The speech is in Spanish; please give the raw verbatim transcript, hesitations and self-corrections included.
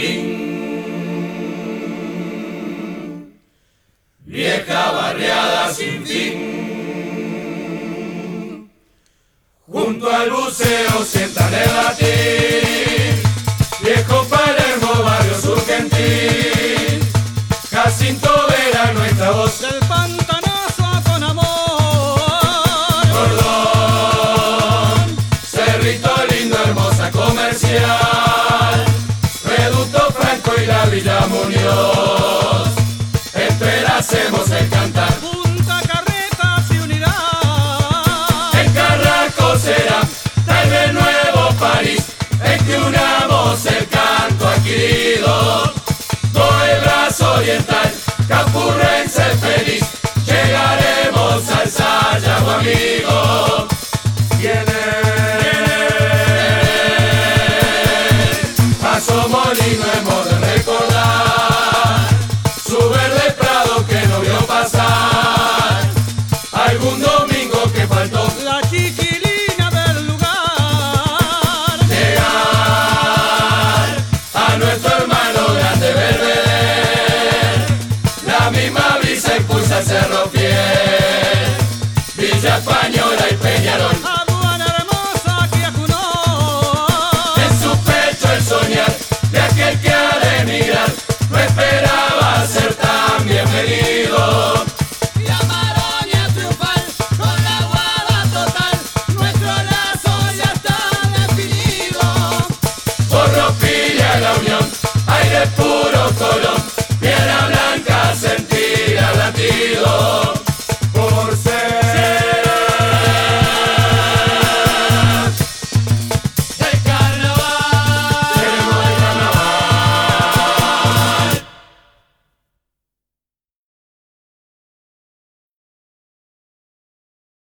Malvin, vieja barriada sin fin. Junto al buceo sientan el latín, viejo Palermo, barrio surgentil. Jacinto Vera, nuestra voz del pantanazo con amor. Cordón, Cerrito Lindo, hermosa comercial, Reducto Franco y la Villa Muñoz. Esperacemos el cantar. Punta Carretas y unidad. En Carrasco será tal vez nuevo París, en que unamos el canto adquirido. Todo el brazo oriental, capurrense feliz, llegaremos al Sayago amigo. Viene Paso Molino, hemos de recordar su verde prado que no vio pasar algún domingo que faltó. La chiquilina del lugar. Llegar a nuestro hermano grande Belvedere, la misma brisa impulsa el Cerro Fiel, Villa Española y Peñarol. Aduana hermosa que acunó. En su pecho el soñar de aquel que ha de emigrar, no esperaba ser tan bienvenido. La Maroña triunfal con la guada total. Nuestro lazo ya está definido. Por Ropilla la unión, aire puro